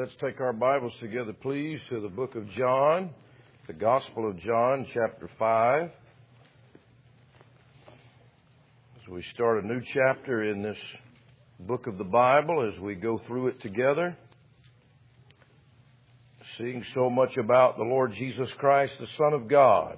Let's take our Bibles together, please, to the book of John, the Gospel of John, chapter 5. As we start a new chapter in this book of the Bible, as we go through it together, seeing so much about the Lord Jesus Christ, the Son of God.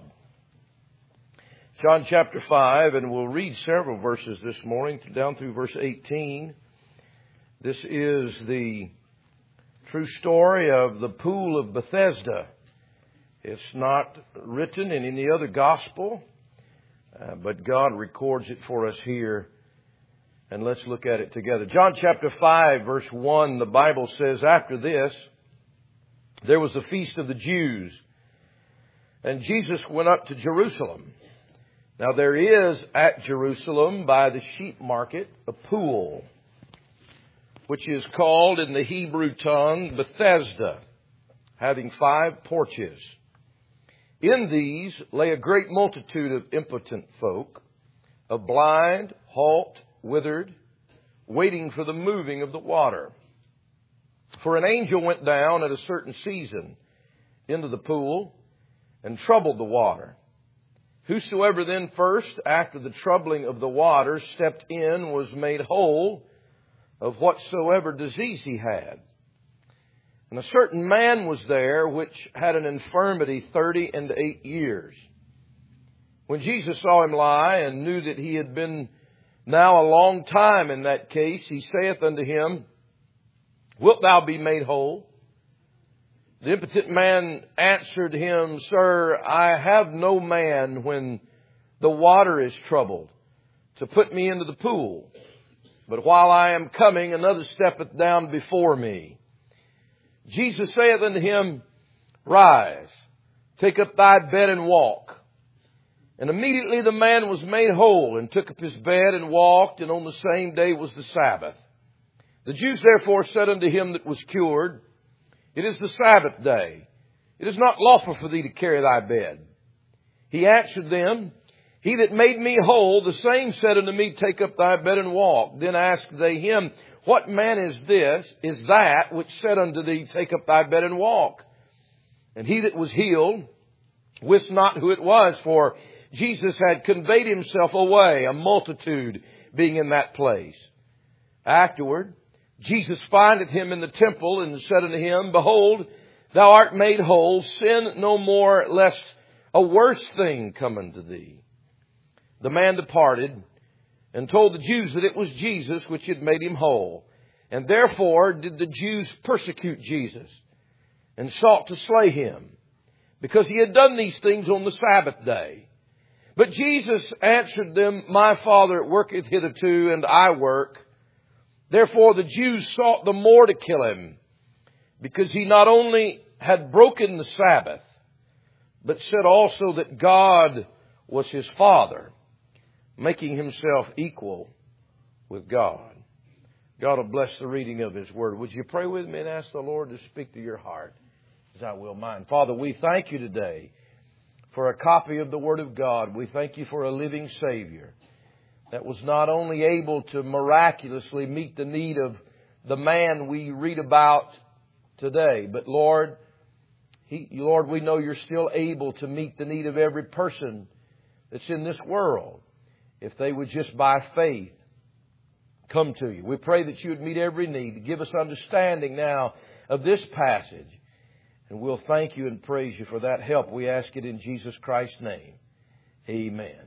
John chapter 5, and we'll read several verses this morning, down through verse 18. This is the true story of the pool of Bethesda. It's not written in any other gospel, but God records it for us here. And let's look at it together. John chapter 5, verse 1, the Bible says, "After this, there was a feast of the Jews, and Jesus went up to Jerusalem. Now there is at Jerusalem by the sheep market a pool, which is called in the Hebrew tongue Bethesda, having 5 porches. In these lay a great multitude of impotent folk, of blind, halt, withered, waiting for the moving of the water. For an angel went down at a certain season into the pool and troubled the water. Whosoever then first, after the troubling of the water, stepped in was made whole of whatsoever disease he had. And a certain man was there which had an infirmity 38 years. When Jesus saw him lie and knew that he had been now a long time in that case, he saith unto him, Wilt thou be made whole? The impotent man answered him, Sir, I have no man when the water is troubled to put me into the pool. But while I am coming, another steppeth down before me. Jesus saith unto him, Rise, take up thy bed and walk. And immediately the man was made whole, and took up his bed and walked, and on the same day was the Sabbath. The Jews therefore said unto him that was cured, It is the Sabbath day. It is not lawful for thee to carry thy bed. He answered them, He that made me whole, the same said unto me, Take up thy bed and walk. Then asked they him, What man is that which said unto thee, Take up thy bed and walk? And he that was healed wist not who it was, for Jesus had conveyed himself away, a multitude being in that place. Afterward, Jesus findeth him in the temple, and said unto him, Behold, thou art made whole. Sin no more, lest a worse thing come unto thee. The man departed and told the Jews that it was Jesus which had made him whole. And therefore did the Jews persecute Jesus and sought to slay him, because he had done these things on the Sabbath day. But Jesus answered them, My Father worketh hitherto, and I work. Therefore the Jews sought the more to kill him, because he not only had broken the Sabbath, but said also that God was his Father, making himself equal with God. God will bless the reading of his word. Would you pray with me and ask the Lord to speak to your heart, as I will mine? Father, we thank you today for a copy of the word of God. We thank you for a living Savior that was not only able to miraculously meet the need of the man we read about today, but Lord, we know you're still able to meet the need of every person that's in this world, if they would just by faith come to you. We pray that you would meet every need. Give us understanding now of this passage. And we'll thank you and praise you for that help. We ask it in Jesus Christ's name. Amen.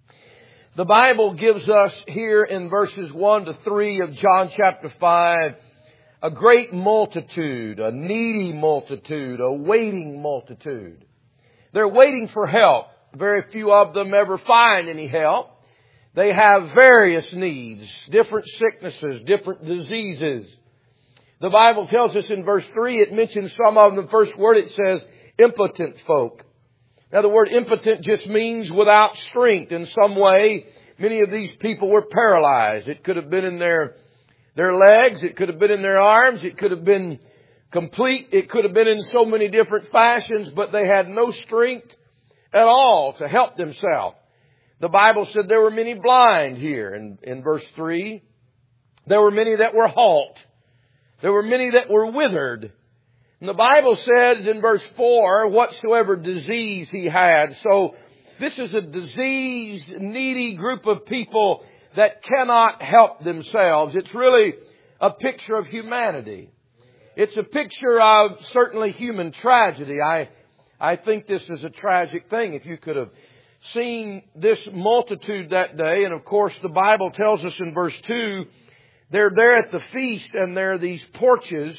The Bible gives us here in verses 1 to 3 of John chapter 5 a great multitude, a needy multitude, a waiting multitude. They're waiting for help. Very few of them ever find any help. They have various needs, different sicknesses, different diseases. The Bible tells us in verse 3, it mentions some of them. The first word it says, impotent folk. Now the word impotent just means without strength. In some way, many of these people were paralyzed. It could have been in their legs. It could have been in their arms. It could have been complete. It could have been in so many different fashions, but they had no strength at all to help themselves. The Bible said there were many blind here in verse 3. There were many that were halt. There were many that were withered. And the Bible says in verse 4, whatsoever disease he had. So this is a diseased, needy group of people that cannot help themselves. It's really a picture of humanity. It's a picture of certainly human tragedy. I think this is a tragic thing. If you could have seen this multitude that day, and of course the Bible tells us in verse 2, they're there at the feast and there are these porches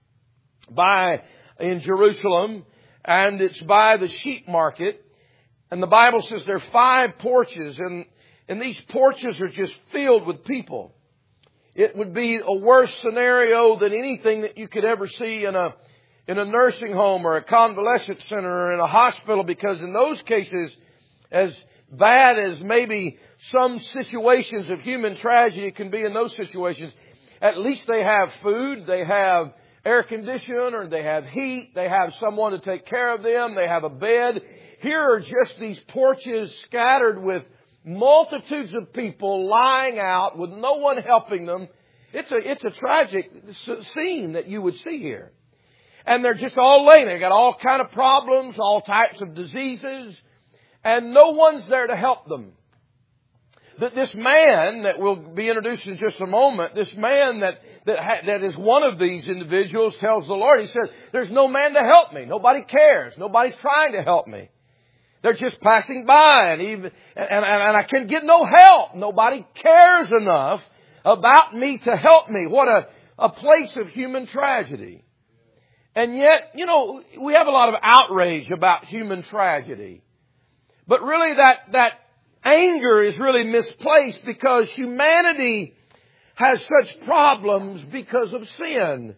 in Jerusalem, and it's by the sheep market. And the Bible says there are 5 porches, and these porches are just filled with people. It would be a worse scenario than anything that you could ever see in a nursing home or a convalescent center or in a hospital, because in those cases, as bad as maybe some situations of human tragedy can be in those situations, at least they have food, they have air conditioning, or they have heat, they have someone to take care of them, they have a bed. Here are just these porches scattered with multitudes of people lying out with no one helping them. It's a tragic scene that you would see here. And they're just all laying there. They got all kind of problems, all types of diseases, and no one's there to help them. This man that will be introduced in just a moment, this man that is one of these individuals tells the Lord, he says, there's no man to help me. Nobody cares. Nobody's trying to help me. They're just passing by and I can get no help. Nobody cares enough about me to help me. What a place of human tragedy. And yet, we have a lot of outrage about human tragedy. But really that anger is really misplaced, because humanity has such problems because of sin.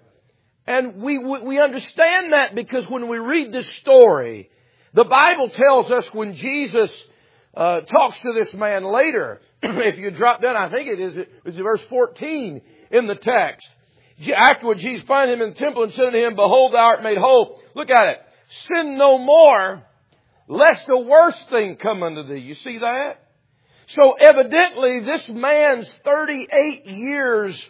And we understand that because when we read this story, the Bible tells us when Jesus talks to this man later, if you drop down, I think it is verse 14 in the text. Afterward, Jesus found him in the temple and said unto him, behold, thou art made whole. Look at it. Sin no more, lest a worse thing come unto thee. You see that? So evidently, this man's 38 years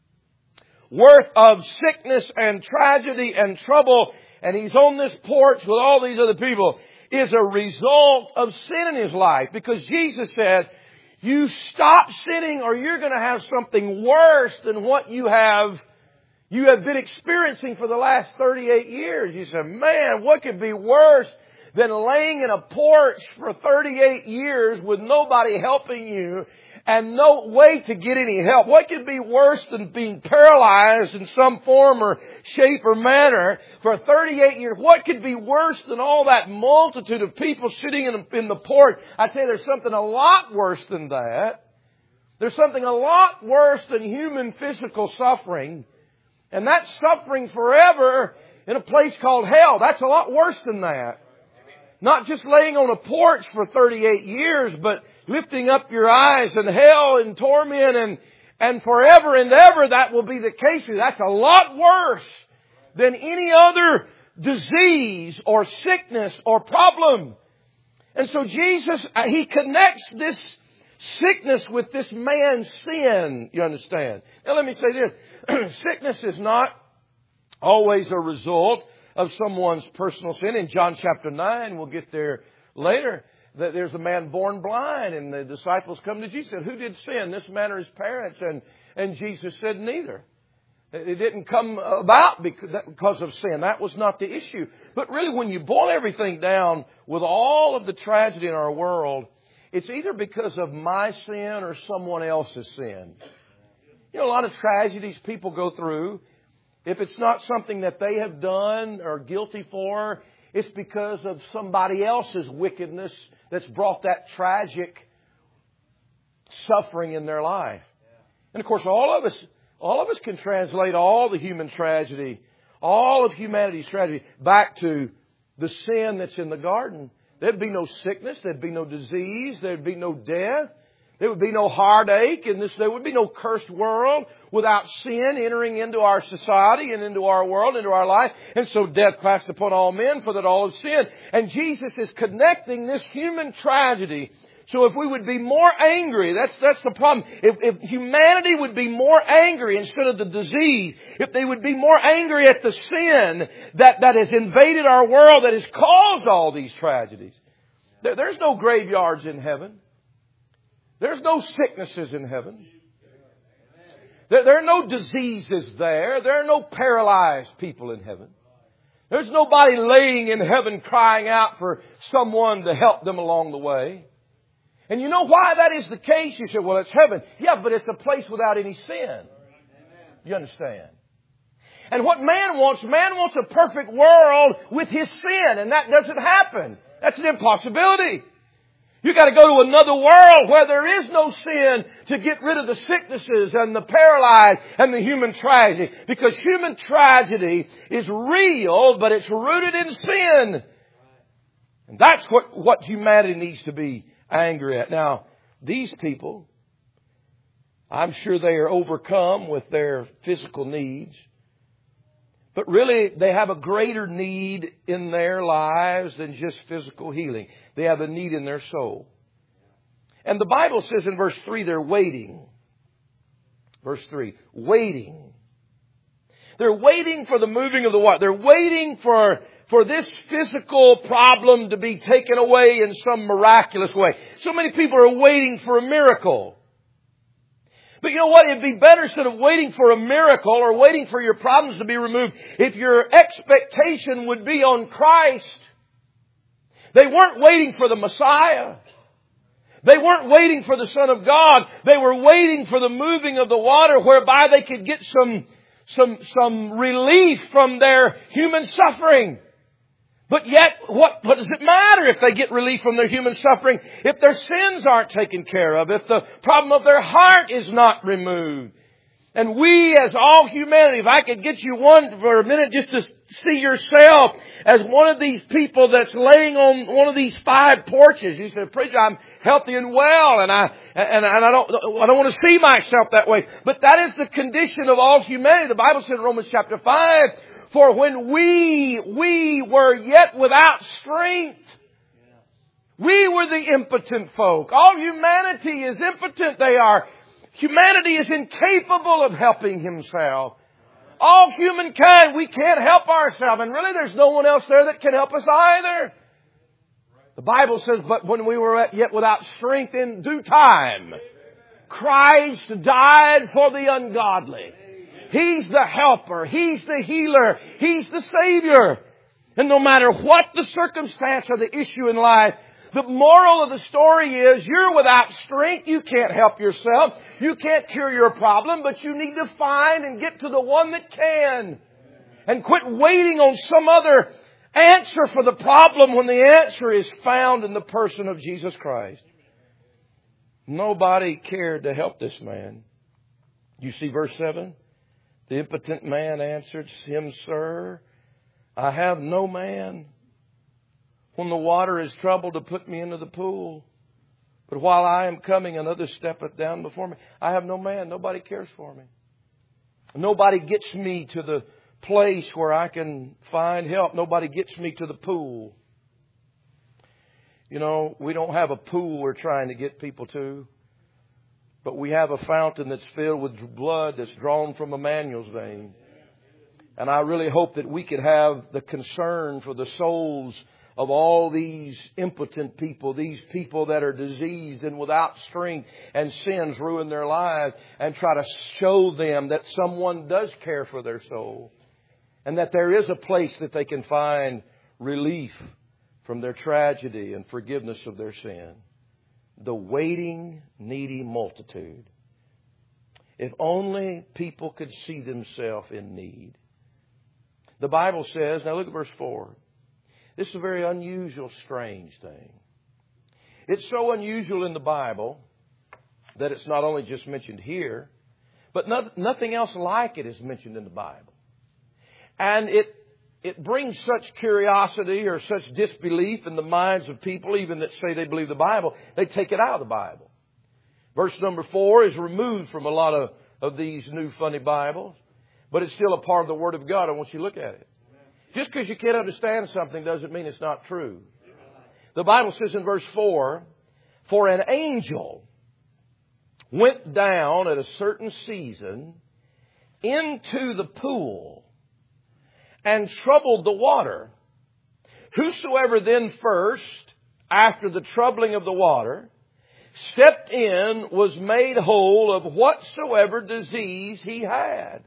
worth of sickness and tragedy and trouble, and he's on this porch with all these other people, is a result of sin in his life. Because Jesus said, you stop sinning or you're going to have something worse than what you have been experiencing for the last 38 years. You said, man, what could be worse than laying in a porch for 38 years with nobody helping you and no way to get any help? What could be worse than being paralyzed in some form or shape or manner for 38 years? What could be worse than all that multitude of people sitting in the porch? I tell you, there's something a lot worse than that. There's something a lot worse than human physical suffering. And that's suffering forever in a place called hell. That's a lot worse than that. Not just laying on a porch for 38 years, but lifting up your eyes in hell and torment and forever and ever that will be the case. That's a lot worse than any other disease or sickness or problem. And so Jesus, He connects this sickness with this man's sin, you understand. Now let me say this. Sickness is not always a result of someone's personal sin. In John chapter 9, we'll get there later, that there's a man born blind, and the disciples come to Jesus and said, who did sin, this man or his parents? And Jesus said, neither. It didn't come about because of sin. That was not the issue. But really, when you boil everything down with all of the tragedy in our world, it's either because of my sin or someone else's sin. A lot of tragedies people go through, if it's not something that they have done or guilty for, it's because of somebody else's wickedness that's brought that tragic suffering in their life. And of course, all of us can translate all the human tragedy, all of humanity's tragedy, back to the sin that's in the garden. There'd be no sickness, there'd be no disease, there'd be no death. There would be no heartache in this. There would be no cursed world without sin entering into our society and into our world, into our life. And so death passed upon all men, for that all have sinned. And Jesus is connecting this human tragedy So if we would be more angry, that's the problem. If humanity would be more angry instead of the disease, if they would be more angry at the sin that has invaded our world, that has caused all these tragedies. There's no graveyards in heaven. There's no sicknesses in heaven. There are no diseases there. There are no paralyzed people in heaven. There's nobody laying in heaven crying out for someone to help them along the way. And you know why that is the case? You say, well, it's heaven. Yeah, but it's a place without any sin. You understand? And what man wants a perfect world with his sin. And that doesn't happen. That's an impossibility. You got to go to another world where there is no sin to get rid of the sicknesses and the paralyzed and the human tragedy. Because human tragedy is real, but it's rooted in sin. And that's what humanity needs to be angry at. Now, these people, I'm sure they are overcome with their physical needs. But really, they have a greater need in their lives than just physical healing. They have a need in their soul. And the Bible says in verse 3, they're waiting. Verse 3, waiting. They're waiting for the moving of the water. They're waiting for this physical problem to be taken away in some miraculous way. So many people are waiting for a miracle. But you know what? It'd be better instead of waiting for a miracle or waiting for your problems to be removed if your expectation would be on Christ. They weren't waiting for the Messiah. They weren't waiting for the Son of God. They were waiting for the moving of the water whereby they could get some relief from their human suffering. But yet, what does it matter if they get relief from their human suffering if their sins aren't taken care of, if the problem of their heart is not removed? And we, as all humanity, if I could get you one for a minute just to see yourself as one of these people that's laying on one of these 5 porches. You say, preacher, I'm healthy and well, and I don't want to see myself that way. But that is the condition of all humanity. The Bible said in Romans chapter 5, for when we were yet without strength, we were the impotent folk. All humanity is impotent. Humanity is incapable of helping himself. All humankind, we can't help ourselves. And really there's no one else there that can help us either. The Bible says, but when we were yet without strength, in due time, Christ died for the ungodly. He's the helper. He's the healer. He's the Savior. And no matter what the circumstance or the issue in life, the moral of the story is you're without strength. You can't help yourself. You can't cure your problem, but you need to find and get to the one that can. And quit waiting on some other answer for the problem when the answer is found in the person of Jesus Christ. Nobody cared to help this man. You see verse 7? The impotent man answered him, Sir, I have no man when the water is troubled to put me into the pool. But while I am coming, another steppeth down before me. I have no man. Nobody cares for me. Nobody gets me to the place where I can find help. Nobody gets me to the pool. You know, we don't have a pool we're trying to get people to. But we have a fountain that's filled with blood that's drawn from Emmanuel's vein. And I really hope that we could have the concern for the souls of all these impotent people, these people that are diseased and without strength and sins ruin their lives, and try to show them that someone does care for their soul and that there is a place that they can find relief from their tragedy and forgiveness of their sin. The waiting, needy multitude. If only people could see themselves in need. The Bible says, now look at verse 4. This is a very unusual, strange thing. It's so unusual in the Bible that it's not only just mentioned here, but nothing else like it is mentioned in the Bible. And it brings such curiosity or such disbelief in the minds of people, even that say they believe the Bible. They take it out of the Bible. Verse number 4 is removed from a lot of these new funny Bibles, but it's still a part of the Word of God. I want you to look at it. Just because you can't understand something doesn't mean it's not true. The Bible says in verse 4, For an angel went down at a certain season into the pool and troubled the water. Whosoever then first, after the troubling of the water, stepped in was made whole of whatsoever disease he had.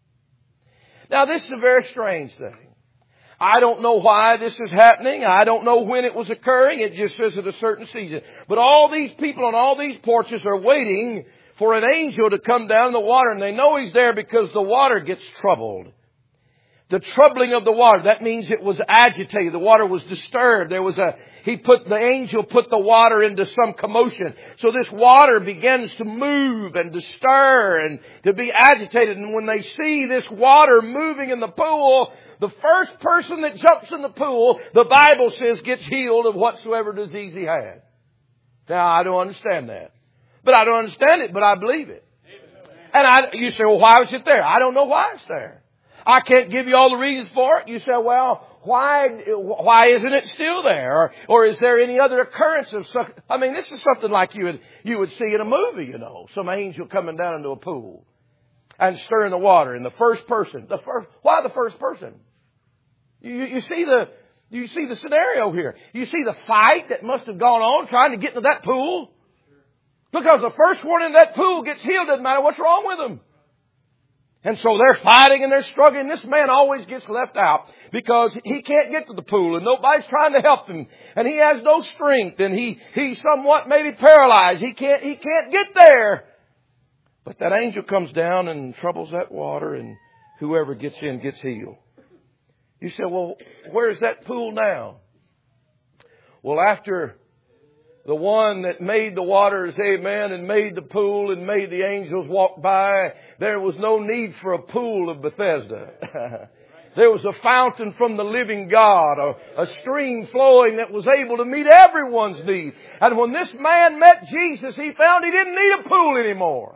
Now this is a very strange thing. I don't know why this is happening. I don't know when it was occurring. It just says at a certain season. But all these people on all these porches are waiting for an angel to come down in the water, and they know he's there because the water gets troubled. The troubling of the water, that means it was agitated. The water was disturbed. The angel put the water into some commotion. So this water begins to move and to stir and to be agitated. And when they see this water moving in the pool, the first person that jumps in the pool, the Bible says, gets healed of whatsoever disease he had. Now, I don't understand that. But I don't understand it, but I believe it. And you say, well, why was it there? I don't know why it's there. I can't give you all the reasons for it. You say, well, why isn't it still there? Or is there any other occurrence of such? I mean, this is something like you would see in a movie, you know. Some angel coming down into a pool and stirring the water. And the first person, why the first person? You see the scenario here. You see the fight that must have gone on trying to get into that pool. Because the first one in that pool gets healed, doesn't matter what's wrong with them. And so they're fighting and they're struggling. This man always gets left out because he can't get to the pool and nobody's trying to help him. And he has no strength and he's somewhat maybe paralyzed. He can't get there. But that angel comes down and troubles that water, and whoever gets in gets healed. You say, well, where's that pool now? Well, after the one that made the waters, amen, and made the pool and made the angels walk by, there was no need for a pool of Bethesda. There was a fountain from the living God, a stream flowing that was able to meet everyone's need. And when this man met Jesus, he found he didn't need a pool anymore.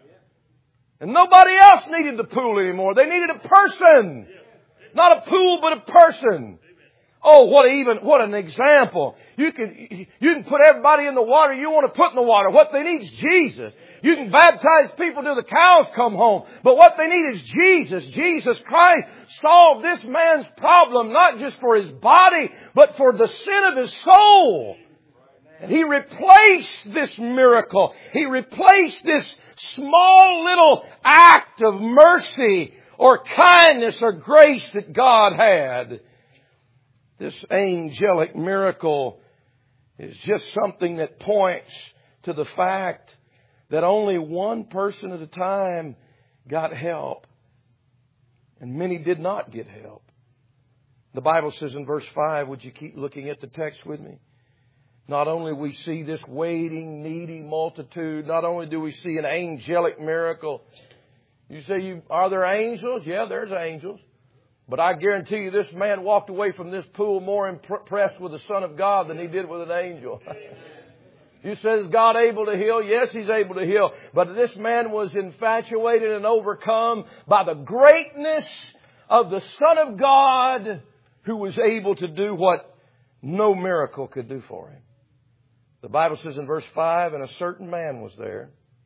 And nobody else needed the pool anymore. They needed a person. Not a pool, but a person. Oh, what an example. You can put everybody in the water you want to put in the water. What they need is Jesus. You can baptize people till the cows come home. But what they need is Jesus. Jesus Christ solved this man's problem, not just for his body, but for the sin of his soul. And He replaced this miracle. He replaced this small little act of mercy or kindness or grace that God had. This angelic miracle is just something that points to the fact that only one person at a time got help. And many did not get help. The Bible says in verse 5, would you keep looking at the text with me? Not only we see this waiting, needy multitude, not only do we see an angelic miracle. You say, are there angels? Yeah, there's angels. But I guarantee you this man walked away from this pool more impressed with the Son of God than he did with an angel. You say, is God able to heal? Yes, He's able to heal. But this man was infatuated and overcome by the greatness of the Son of God who was able to do what no miracle could do for him. The Bible says in verse 5, and a certain man was there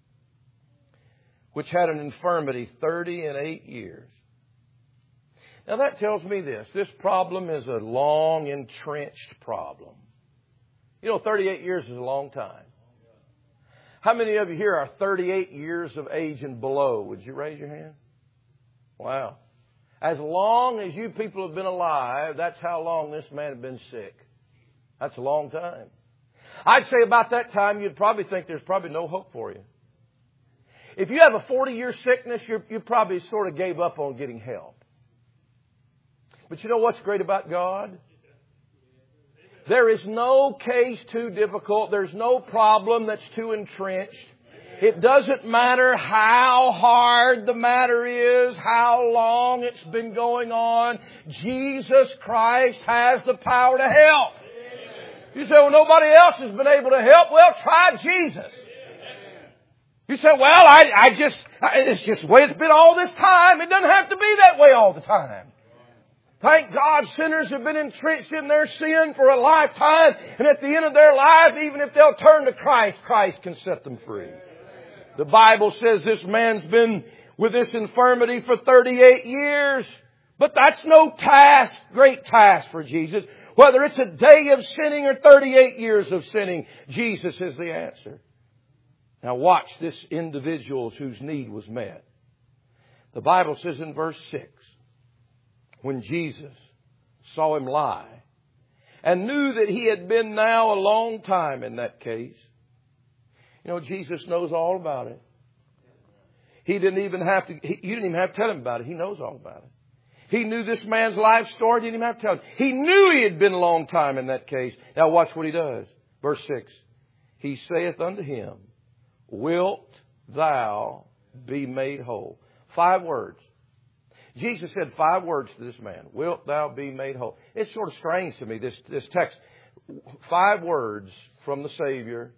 which had an infirmity 38 years. Now that tells me this. This problem is a long entrenched problem. You know, 38 years is a long time. How many of you here are 38 years of age and below? Would you raise your hand? Wow. As long as you people have been alive, that's how long this man had been sick. That's a long time. I'd say about that time, you'd probably think there's probably no hope for you. If you have a 40-year sickness, you probably sort of gave up on getting help. But you know what's great about God? There is no case too difficult. There's no problem that's too entrenched. It doesn't matter how hard the matter is, how long it's been going on. Jesus Christ has the power to help. You say, well, nobody else has been able to help. Well, try Jesus. You say, well, it's just the way it's been all this time. It doesn't have to be that way all the time. Thank God sinners have been entrenched in their sin for a lifetime. And at the end of their life, even if they'll turn to Christ, Christ can set them free. The Bible says this man's been with this infirmity for 38 years. But that's no task, great task for Jesus. Whether it's a day of sinning or 38 years of sinning, Jesus is the answer. Now watch this individual whose need was met. The Bible says in verse 6, when Jesus saw him lie and knew that he had been now a long time in that case. You know, Jesus knows all about it. You didn't even have to tell him about it. He knows all about it. He knew this man's life story. Didn't even have to tell him. He knew he had been a long time in that case. Now watch what he does. Verse 6. He saith unto him, wilt thou be made whole? 5 words. Jesus said 5 words to this man. Wilt thou be made whole? It's sort of strange to me, this text. 5 words from the Savior.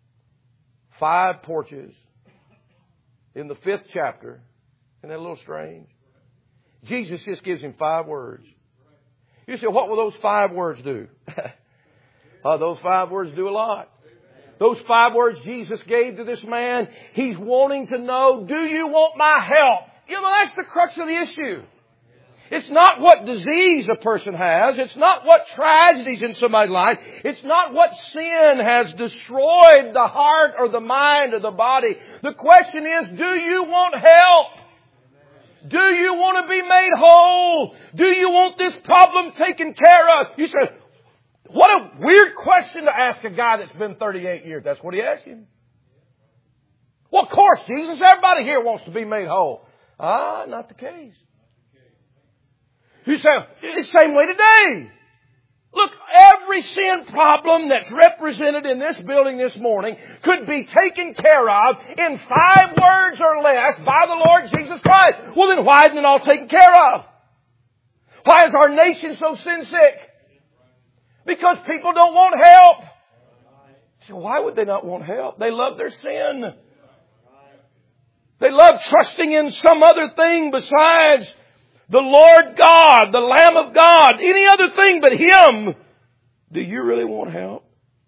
5 porches. In the 5th chapter. Isn't that a little strange? Jesus just gives him 5 words. You say, what will those 5 words do? Those 5 words do a lot. Those 5 words Jesus gave to this man, he's wanting to know, do you want my help? You know, that's the crux of the issue. It's not what disease a person has. It's not what tragedies in somebody's life. It's not what sin has destroyed the heart or the mind or the body. The question is, do you want help? Do you want to be made whole? Do you want this problem taken care of? You say, what a weird question to ask a guy that's been 38 years. That's what he asked him. Well, of course, Jesus, everybody here wants to be made whole. Not the case. You say, it's the same way today. Look, every sin problem that's represented in this building this morning could be taken care of in 5 words or less by the Lord Jesus Christ. Well, then why isn't it all taken care of? Why is our nation so sin sick? Because people don't want help. So why would they not want help? They love their sin. They love trusting in some other thing besides the Lord God, the Lamb of God, any other thing but Him. Do you really want help?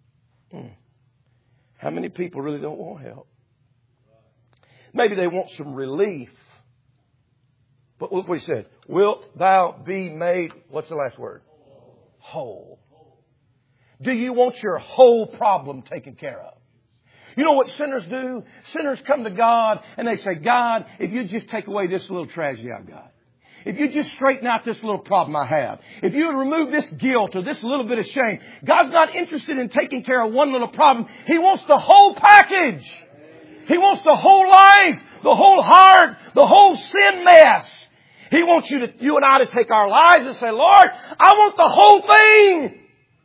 How many people really don't want help? Maybe they want some relief. But look what he said. Wilt thou be made, what's the last word? Whole. Do you want your whole problem taken care of? You know what sinners do? Sinners come to God and they say, God, if you just take away this little tragedy I've got. If you just straighten out this little problem I have. If you would remove this guilt or this little bit of shame. God's not interested in taking care of one little problem. He wants the whole package. He wants the whole life, the whole heart, the whole sin mess. He wants you and I to take our lives and say, Lord, I want the whole thing.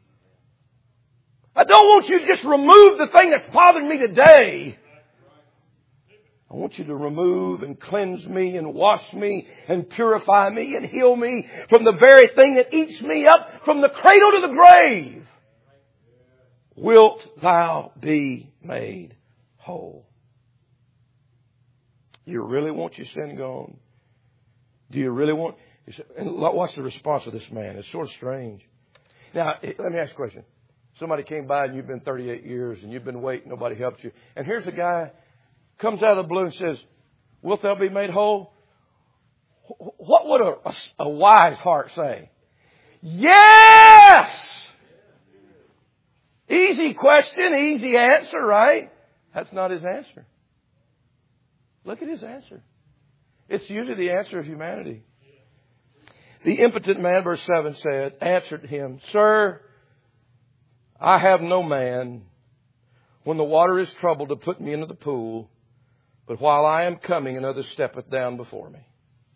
I don't want you to just remove the thing that's bothering me today. I want you to remove and cleanse me and wash me and purify me and heal me from the very thing that eats me up from the cradle to the grave. Wilt thou be made whole? Do you really want your sin gone? Do you really want... And watch the response of this man. It's sort of strange. Now, let me ask you a question. Somebody came by and you've been 38 years and you've been waiting. Nobody helps you. And here's a guy comes out of the blue and says, wilt thou be made whole? What would a wise heart say? Yes! Easy question, easy answer, right? That's not his answer. Look at his answer. It's usually the answer of humanity. The impotent man, verse 7 said, answered him, Sir, I have no man when the water is troubled to put me into the pool, but while I am coming, another steppeth down before me.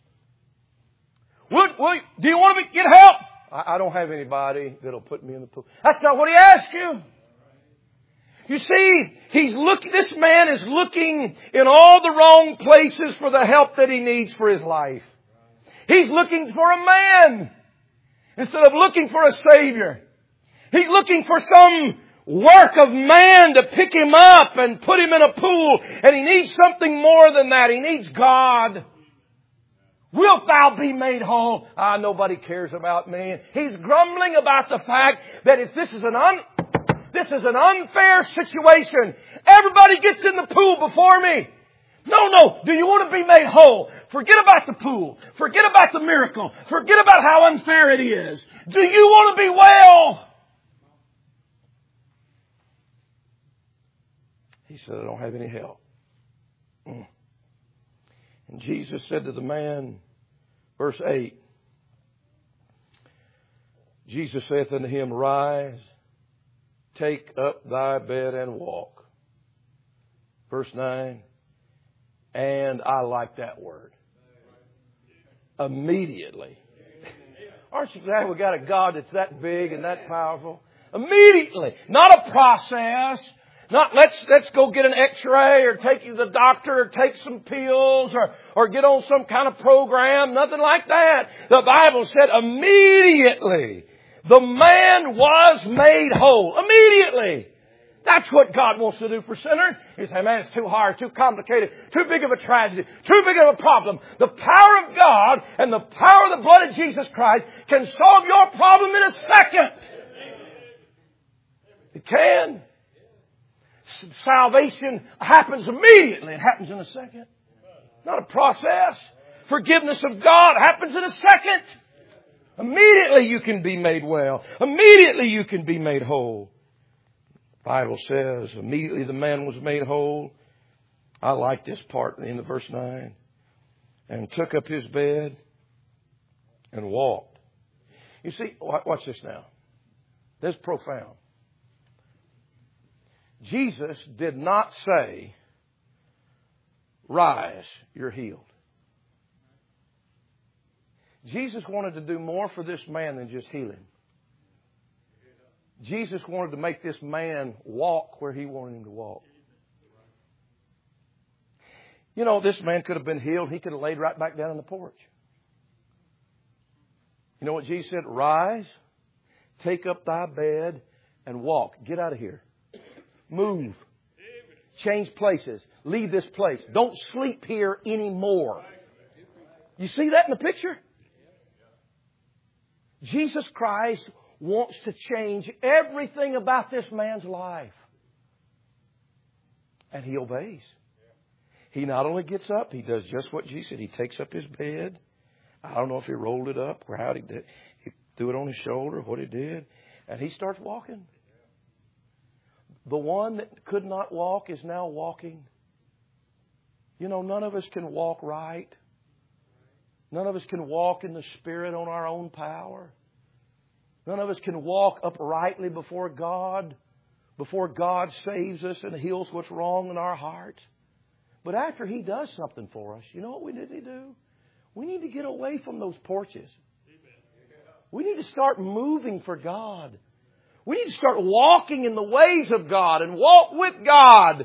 Do you want to get help? I don't have anybody that'll put me in the pool. That's not what he asked you. You see, this man is looking in all the wrong places for the help that he needs for his life. He's looking for a man instead of looking for a Savior. He's looking for some work of man to pick him up and put him in a pool. And he needs something more than that. He needs God. Wilt thou be made whole? Nobody cares about me. He's grumbling about the fact that this is an unfair situation. Everybody gets in the pool before me. No. Do you want to be made whole? Forget about the pool. Forget about the miracle. Forget about how unfair it is. Do you want to be well? He said, I don't have any help. And Jesus said to the man, verse 8, Jesus saith unto him, Rise, take up thy bed and walk. Verse 9, and I like that word. Immediately. Aren't you glad we got a God that's that big and that powerful? Immediately. Not a process. Not let's go get an x-ray or take you to the doctor or take some pills or get on some kind of program. Nothing like that. The Bible said immediately the man was made whole. Immediately. That's what God wants to do for sinners. You say, man, it's too hard, too complicated, too big of a tragedy, too big of a problem. The power of God and the power of the blood of Jesus Christ can solve your problem in a second. It can. Salvation happens immediately. It happens in a second. Not a process. Forgiveness of God happens in a second. Immediately you can be made well. Immediately you can be made whole. The Bible says immediately the man was made whole. I like this part in the verse 9. And took up his bed and walked. You see, watch this now. This is profound. Jesus did not say, Rise, you're healed. Jesus wanted to do more for this man than just heal him. Jesus wanted to make this man walk where he wanted him to walk. You know, this man could have been healed. He could have laid right back down on the porch. You know what Jesus said? Rise, take up thy bed, and walk. Get out of here. Move. Change places. Leave this place. Don't sleep here anymore. You see that in the picture? Jesus Christ wants to change everything about this man's life. And he obeys. He not only gets up, he does just what Jesus said. He takes up his bed. I don't know if he rolled it up or how he did. He threw it on his shoulder, what he did. And he starts walking. The one that could not walk is now walking. You know, none of us can walk right. None of us can walk in the Spirit on our own power. None of us can walk uprightly before God saves us and heals what's wrong in our hearts. But after He does something for us, you know what we need to do? We need to get away from those porches. We need to start moving for God. We need to start walking in the ways of God and walk with God.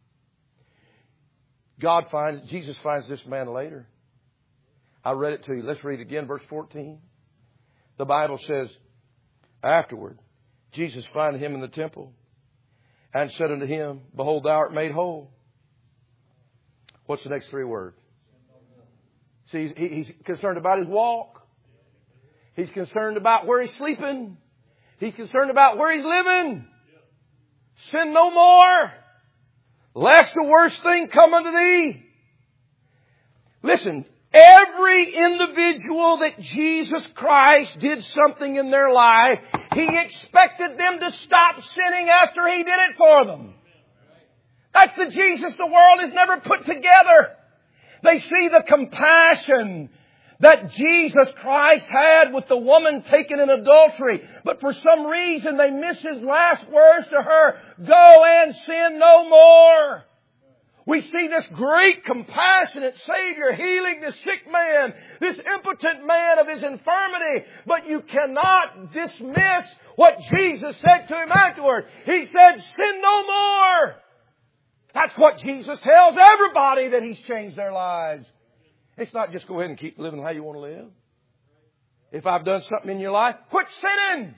Jesus finds this man later. I read it to you. Let's read it again, verse 14. The Bible says, afterward, Jesus found him in the temple and said unto him, Behold, thou art made whole. What's the next three words? See, he's concerned about his walk. He's concerned about where he's sleeping. He's concerned about where he's living. Sin no more, lest the worst thing come unto thee. Listen, every individual that Jesus Christ did something in their life, He expected them to stop sinning after He did it for them. That's the Jesus the world has never put together. They see the compassion that Jesus Christ had with the woman taken in adultery. But for some reason they miss His last words to her, go and sin no more. We see this great compassionate Savior healing this sick man, this impotent man of his infirmity. But you cannot dismiss what Jesus said to him afterward. He said, sin no more. That's what Jesus tells everybody that He's changed their lives. It's not just go ahead and keep living how you want to live. If I've done something in your life, quit sinning.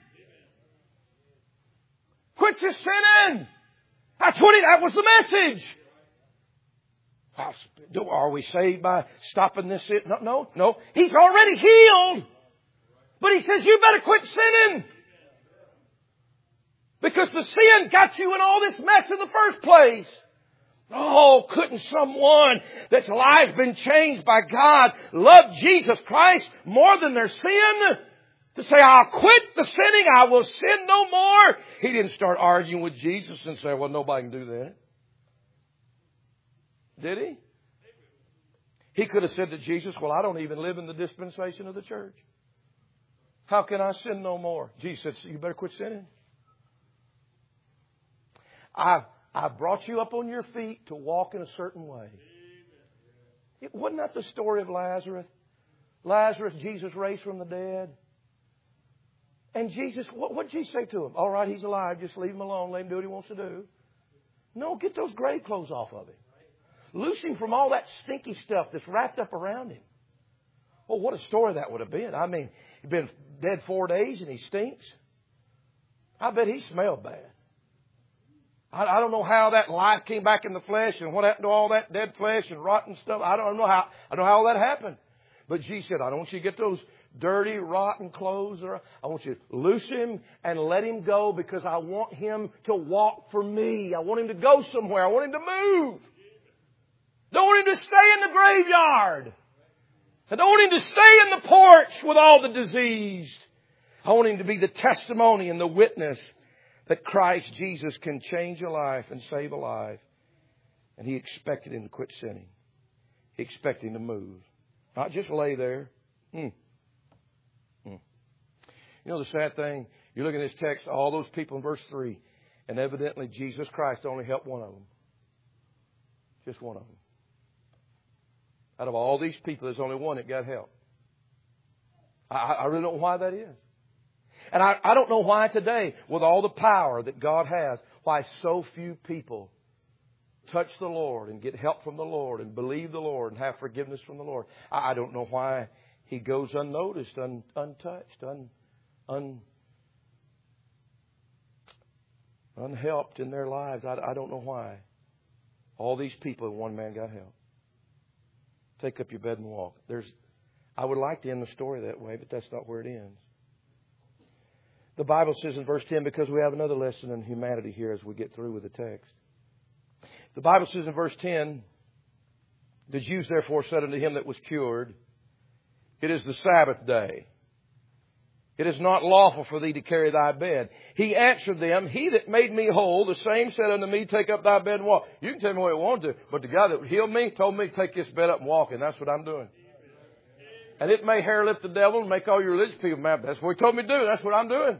Quit your sinning. That was the message. Are we saved by stopping this? No. He's already healed. But He says, you better quit sinning. Because the sin got you in all this mess in the first place. Oh, couldn't someone that's life been changed by God love Jesus Christ more than their sin? To say, I'll quit the sinning, I will sin no more. He didn't start arguing with Jesus and say, well, nobody can do that. Did He? He could have said to Jesus, well, I don't even live in the dispensation of the church. How can I sin no more? Jesus said, you better quit sinning. I brought you up on your feet to walk in a certain way. Wasn't that the story of Lazarus? Lazarus, Jesus raised from the dead. And Jesus, what did Jesus say to him? All right, he's alive. Just leave him alone. Let him do what he wants to do. No, get those grave clothes off of him. Loose him from all that stinky stuff that's wrapped up around him. Well, what a story that would have been. I mean, he'd been dead 4 days and he stinks. I bet he smelled bad. I don't know how that life came back in the flesh and what happened to all that dead flesh and rotten stuff. I don't know how all that happened. But Jesus said, I don't want you to get those dirty, rotten clothes. I want you to loose him and let him go because I want him to walk for me. I want him to go somewhere. I want him to move. Don't want him to stay in the graveyard. I don't want him to stay in the porch with all the diseased. I want him to be the testimony and the witness that Christ Jesus can change a life and save a life. And He expected him to quit sinning. He expected him to move. Not just lay there. You know the sad thing? You look at this text, all those people in verse 3, and evidently Jesus Christ only helped one of them. Just one of them. Out of all these people, there's only one that got help. I really don't know why that is. And I don't know why today, with all the power that God has, why so few people touch the Lord and get help from the Lord and believe the Lord and have forgiveness from the Lord. I don't know why He goes unnoticed, untouched, unhelped in their lives. I don't know why. All these people and one man got help. Take up your bed and walk. I would like to end the story that way, but that's not where it ends. The Bible says in verse 10, because we have another lesson in humanity here as we get through with the text. The Bible says in verse 10, the Jews therefore said unto him that was cured, it is the Sabbath day. It is not lawful for thee to carry thy bed. He answered them, he that made me whole, the same said unto me, take up thy bed and walk. You can tell me what you want to, but the guy that healed me told me to take this bed up and walk, and that's what I'm doing. And it may hair lift the devil and make all your religious people mad. That's what He told me to do. That's what I'm doing.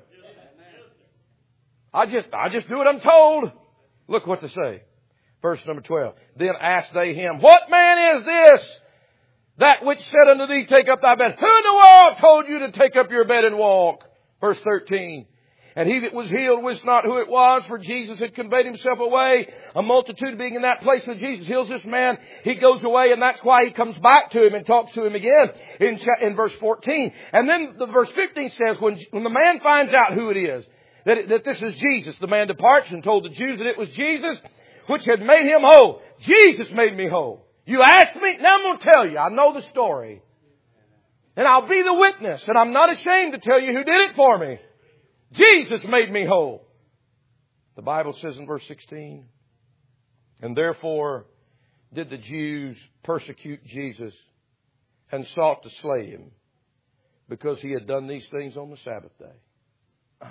I just do what I'm told. Look what they say. Verse number 12. Then asked they him, what man is this? That which said unto thee, take up thy bed. Who in the world told you to take up your bed and walk? Verse 13. And he that was healed wist not who it was, for Jesus had conveyed Himself away. A multitude being in that place when Jesus heals this man, he goes away, and that's why he comes back to him and talks to him again in verse 14. And then the verse 15 says, when the man finds out who it is, that this is Jesus, the man departs and told the Jews that it was Jesus which had made him whole. Jesus made me whole. You asked me, now I'm going to tell you. I know the story. And I'll be the witness, and I'm not ashamed to tell you who did it for me. Jesus made me whole. The Bible says in verse 16, and therefore did the Jews persecute Jesus and sought to slay Him because He had done these things on the Sabbath day.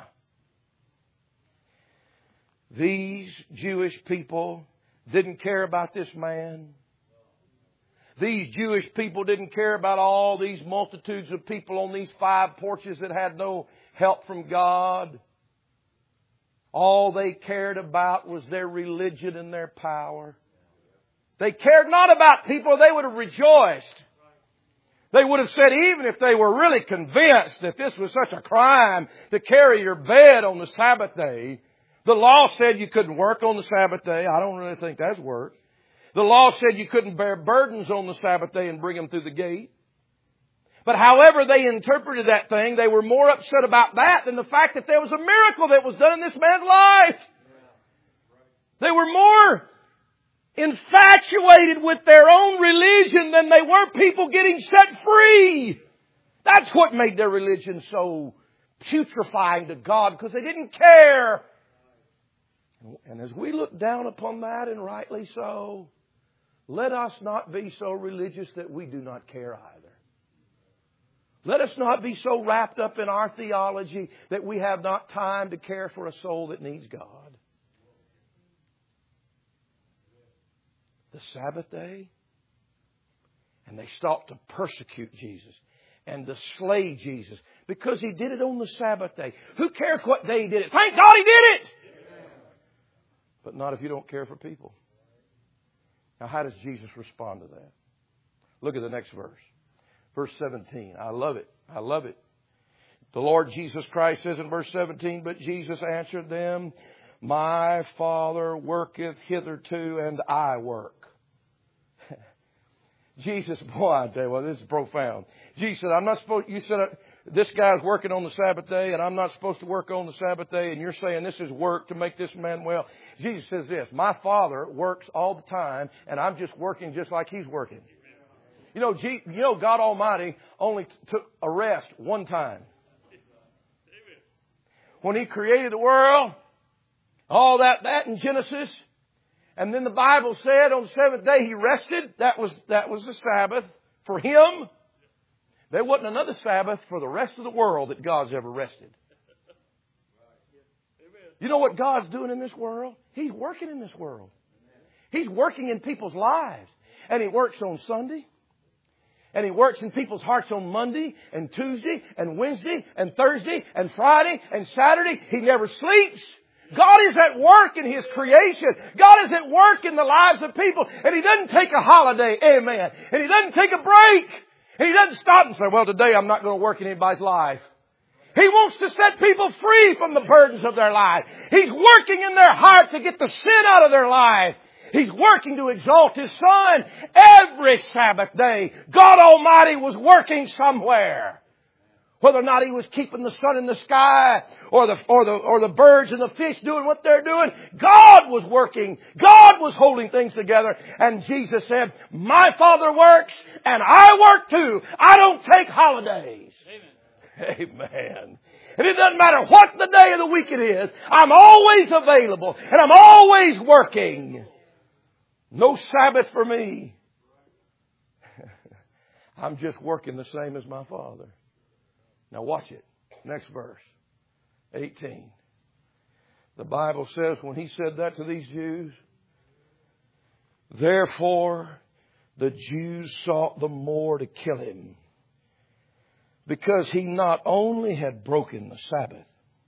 These Jewish people didn't care about this man. These Jewish people didn't care about all these multitudes of people on these 5 porches that had no help from God. All they cared about was their religion and their power. They cared not about people. They would have rejoiced. They would have said, even if they were really convinced that this was such a crime to carry your bed on the Sabbath day, the law said you couldn't work on the Sabbath day. I don't really think that's work. The law said you couldn't bear burdens on the Sabbath day and bring them through the gate. But however they interpreted that thing, they were more upset about that than the fact that there was a miracle that was done in this man's life. They were more infatuated with their own religion than they were people getting set free. That's what made their religion so putrefying to God, because they didn't care. And as we look down upon that, and rightly so, let us not be so religious that we do not care either. Let us not be so wrapped up in our theology that we have not time to care for a soul that needs God. The Sabbath day, and they sought to persecute Jesus and to slay Jesus because He did it on the Sabbath day. Who cares what day He did it? Thank God He did it! But not if you don't care for people. Now, how does Jesus respond to that? Look at the next verse. Verse 17. I love it. I love it. The Lord Jesus Christ says in verse 17, "But Jesus answered them, My Father worketh hitherto, and I work." Jesus, boy, I tell you what, this is profound. Jesus said, I'm not supposed, you said this guy's working on the Sabbath day, and I'm not supposed to work on the Sabbath day, and you're saying this is work to make this man well. Jesus says this, my Father works all the time, and I'm just working just like He's working. You know, God Almighty only took a rest one time. When He created the world, all that in Genesis, and then the Bible said on the seventh day He rested. That was the Sabbath for Him. There wasn't another Sabbath for the rest of the world that God's ever rested. You know what God's doing in this world? He's working in this world. He's working in people's lives. And He works on Sunday. And He works in people's hearts on Monday and Tuesday and Wednesday and Thursday and Friday and Saturday. He never sleeps. God is at work in His creation. God is at work in the lives of people. And He doesn't take a holiday. Amen. And He doesn't take a break. And He doesn't stop and say, well, today I'm not going to work in anybody's life. He wants to set people free from the burdens of their life. He's working in their heart to get the sin out of their life. He's working to exalt His Son. Every Sabbath day, God Almighty was working somewhere. Whether or not He was keeping the sun in the sky or the birds and the fish doing what they're doing, God was working. God was holding things together. And Jesus said, my Father works and I work too. I don't take holidays. Amen. Amen. And it doesn't matter what the day of the week it is. I'm always available and I'm always working. No Sabbath for me. I'm just working the same as my Father. Now watch it. Next verse. 18. The Bible says when He said that to these Jews, therefore the Jews sought the more to kill Him, because He not only had broken the Sabbath,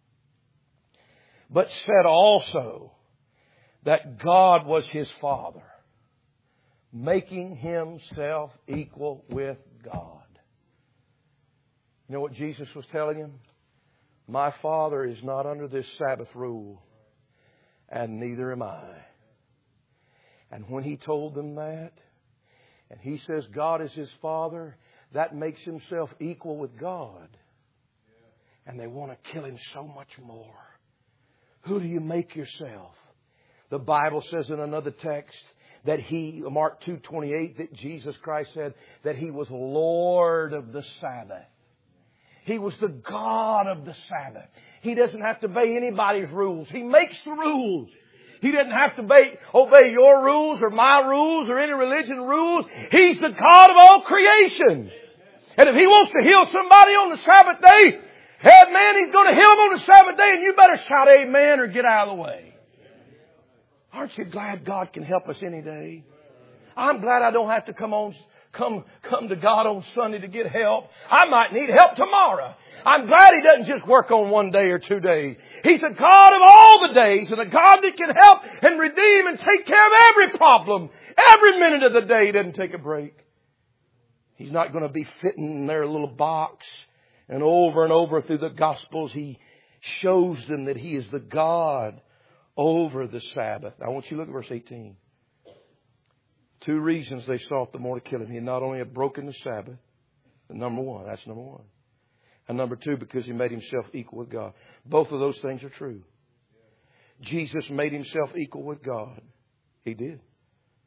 but said also that God was His Father, making Himself equal with God. You know what Jesus was telling him? My Father is not under this Sabbath rule, and neither am I. And when He told them that, and He says God is His Father, that makes Himself equal with God. And they want to kill Him so much more. Who do you make yourself? The Bible says in another text that He, Mark 2:28, that Jesus Christ said that He was Lord of the Sabbath. He was the God of the Sabbath. He doesn't have to obey anybody's rules. He makes the rules. He doesn't have to obey your rules or my rules or any religion rules. He's the God of all creation. And if He wants to heal somebody on the Sabbath day, hey man, He's going to heal them on the Sabbath day, and you better shout amen or get out of the way. Aren't you glad God can help us any day? I'm glad I don't have to come to God on Sunday to get help. I might need help tomorrow. I'm glad He doesn't just work on one day or 2 days. He's a God of all the days, and a God that can help and redeem and take care of every problem. Every minute of the day He doesn't take a break. He's not going to be fitting in their little box. And over through the Gospels, He shows them that He is the God over the Sabbath. I want you to look at verse 18. 2 reasons they sought the more to kill Him. He not only had broken the Sabbath, number one, that's number one. And number 2, because He made Himself equal with God. Both of those things are true. Jesus made Himself equal with God. He did.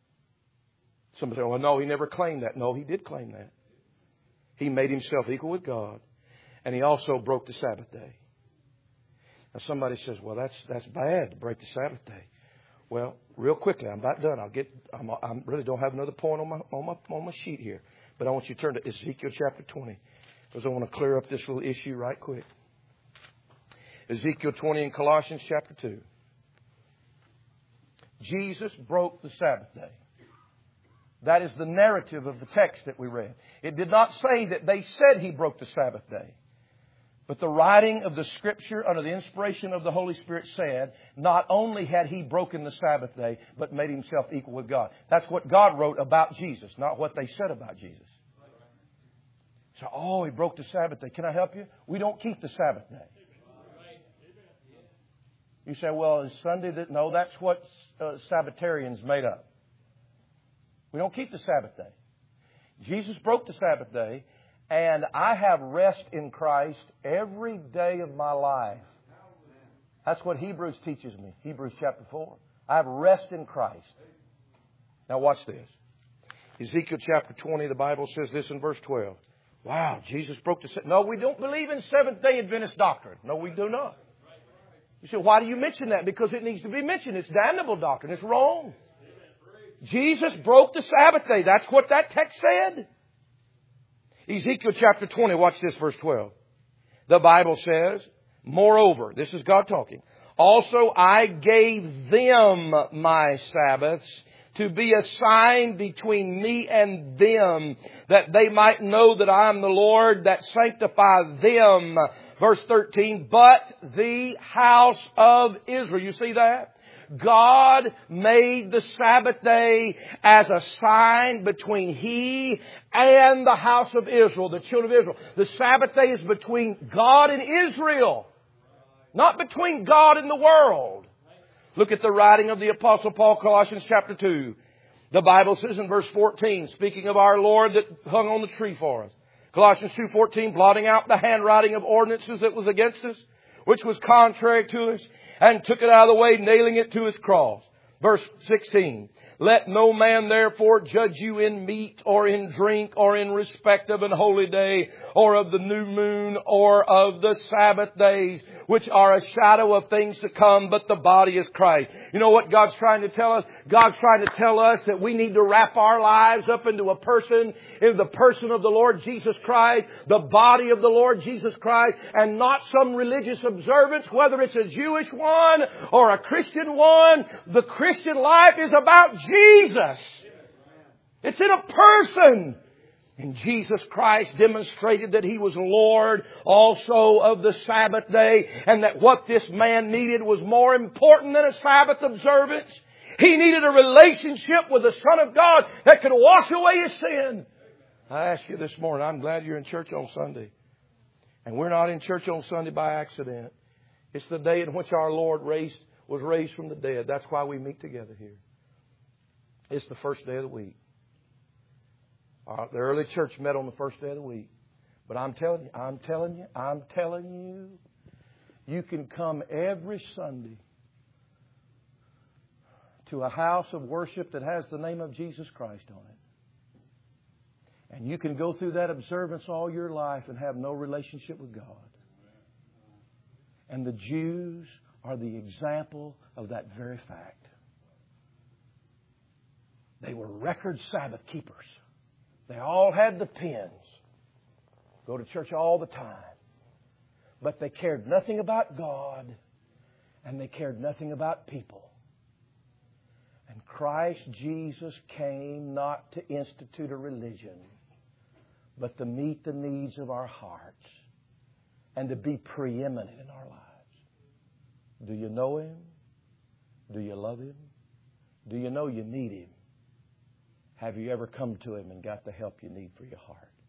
Somebody say, well, no, he never claimed that. No, he did claim that. He made himself equal with God. And he also broke the Sabbath day. Now somebody says, well, that's bad to break the Sabbath day. Well, real quickly, I'm about done. I really don't have another point on my sheet here. But I want you to turn to Ezekiel chapter 20. Because I want to clear up this little issue right quick. Ezekiel 20 and Colossians chapter 2. Jesus broke the Sabbath day. That is the narrative of the text that we read. It did not say that they said He broke the Sabbath day. But the writing of the Scripture under the inspiration of the Holy Spirit said, not only had He broken the Sabbath day, but made Himself equal with God. That's what God wrote about Jesus, not what they said about Jesus. So, He broke the Sabbath day. Can I help you? We don't keep the Sabbath day. You say, well, is Sunday that? No, that's what Sabbatarians made up. We don't keep the Sabbath day. Jesus broke the Sabbath day, and I have rest in Christ every day of my life. That's what Hebrews teaches me. Hebrews chapter 4. I have rest in Christ. Now watch this. Ezekiel chapter 20, the Bible says this in verse 12. Wow, Jesus broke the Sabbath. No, we don't believe in Seventh-day Adventist doctrine. No, we do not. You say, why do you mention that? Because it needs to be mentioned. It's damnable doctrine. It's wrong. Jesus broke the Sabbath day. That's what that text said. Ezekiel chapter 20, watch this, verse 12. The Bible says, moreover, this is God talking, also I gave them my Sabbaths to be a sign between me and them, that they might know that I am the Lord that sanctify them. Verse 13, but the house of Israel. You see that? God made the Sabbath day as a sign between He and the house of Israel, the children of Israel. The Sabbath day is between God and Israel, not between God and the world. Look at the writing of the Apostle Paul, Colossians chapter 2. The Bible says in verse 14, speaking of our Lord that hung on the tree for us. Colossians 2:14, blotting out the handwriting of ordinances that was against us, which was contrary to us, and took it out of the way, nailing it to His cross. Verse 16, let no man therefore judge you in meat or in drink or in respect of an holy day or of the new moon or of the Sabbath days, which are a shadow of things to come, but the body is Christ. You know what God's trying to tell us? God's trying to tell us that we need to wrap our lives up into a person, in the person of the Lord Jesus Christ, the body of the Lord Jesus Christ, and not some religious observance, whether it's a Jewish one or a Christian one. The Christian life is about Jesus. It's in a person. And Jesus Christ demonstrated that He was Lord also of the Sabbath day, and that what this man needed was more important than a Sabbath observance. He needed a relationship with the Son of God that could wash away his sin. I ask you this morning, I'm glad you're in church on Sunday. And we're not in church on Sunday by accident. It's the day in which our Lord was raised from the dead. That's why we meet together here. It's the first day of the week. The early church met on the first day of the week. But I'm telling you, you can come every Sunday to a house of worship that has the name of Jesus Christ on it. And you can go through that observance all your life and have no relationship with God. And the Jews are the example of that very fact. They were record Sabbath keepers. They all had the pens. Go to church all the time. But they cared nothing about God, and they cared nothing about people. And Christ Jesus came not to institute a religion, but to meet the needs of our hearts and to be preeminent in our lives. Do you know Him? Do you love Him? Do you know you need Him? Have you ever come to Him and got the help you need for your heart?